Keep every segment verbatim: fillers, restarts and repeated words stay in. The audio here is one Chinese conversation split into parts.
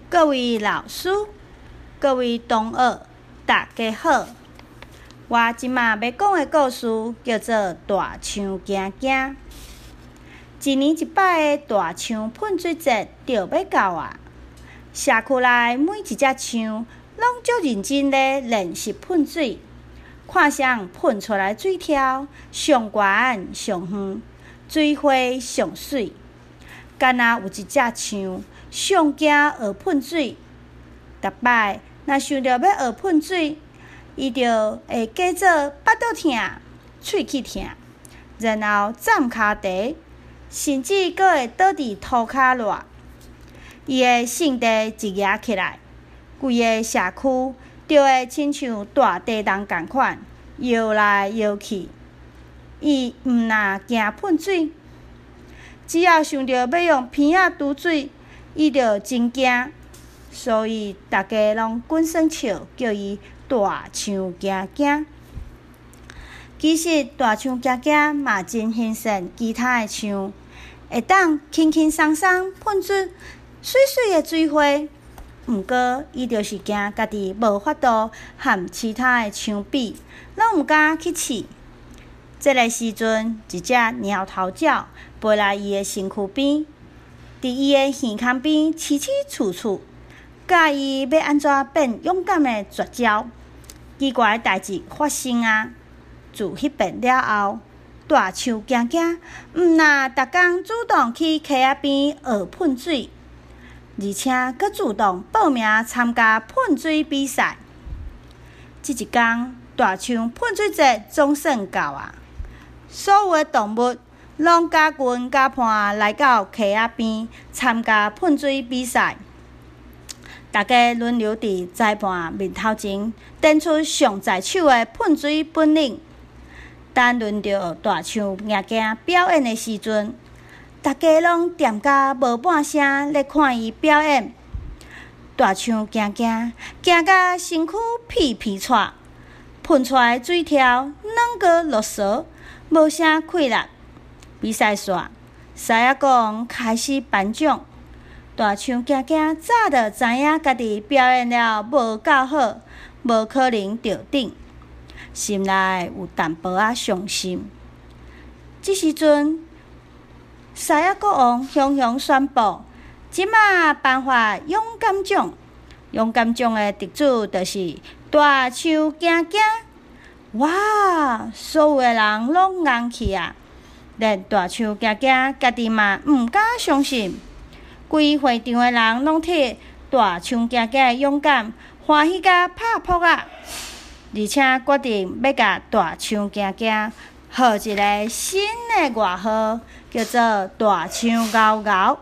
各位老师、各位同学，大家好！我即马要讲的故事叫做《大象行行》。一年一摆的大象喷水节就要到啊！社区内每一只象拢足认真咧练习喷水，看谁喷出来水条上悬上远，水花上水。敢若有一只象上惊学喷水，逐摆若想着要学喷水，伊就会假做巴肚痛、喙齿痛，然后站骹地，甚至佫会倒伫涂骹热。伊的性地一压起来，规个社区就会亲像大地动共款，摇来摇去。伊毋若惊喷水，只要想着要用鼻仔拄水，伊就真惊，所以大家拢滚耍笑，叫伊大象行行。其实大象行行嘛真欣赏其他的象，会当轻轻松松喷出水水的水花。毋过伊就是惊家己无法度和其他的象比，拢毋敢去试。这个时阵，一只猫头鸟飞来伊的身躯边，伫伊的耳孔边凄凄楚楚，教伊要安怎变勇敢的绝招。奇怪的代志发生啊！自迄遍了后，大象行行毋但逐工主动去溪仔边学喷水，而且佫主动报名参加喷水比赛。即一天，大象喷水节总算到啊！所有的动物拢加群加伴来到溪仔边参加喷水比赛，大家轮流伫裁判面头前展出上在手的喷水本领。等轮到大象行行表演的时阵，大家拢踮甲无半声咧看伊表演。大象行行行甲身躯皮皮喘，喷出来水条软个落沙，无啥气力。比赛煞，狮仔公开始颁奖。大象行行早就知影家己表演了无够好，无可能得顶，心内有淡薄仔伤心。这时阵，狮仔国王雄雄宣布，即马颁发勇敢奖。勇敢奖的得主就是大象行行。哇！所有的人拢硬去啊！连大象行行家己嘛毋敢相信。规会场的人拢替大象行行的勇敢欢喜甲拍扑啊！而且决定要甲大象行行号一个新的外号，叫做大象咬咬。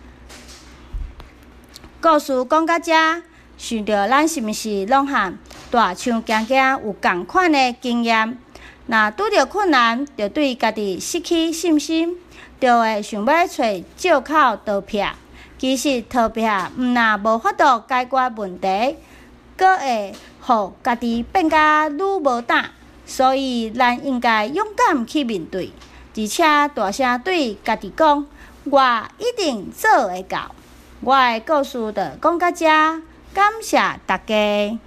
故事讲到这，想着咱是毋是拢和大象行行有共款的经验？若拄着困难，就对家己失去信心，就会想要找借口逃避。其实逃避毋但无法度解决问题，阁会互家己变甲愈无胆。所以咱应该勇敢去面对，而且大声对家己讲：“我一定做会到。”我的故事就讲到这，感谢大家。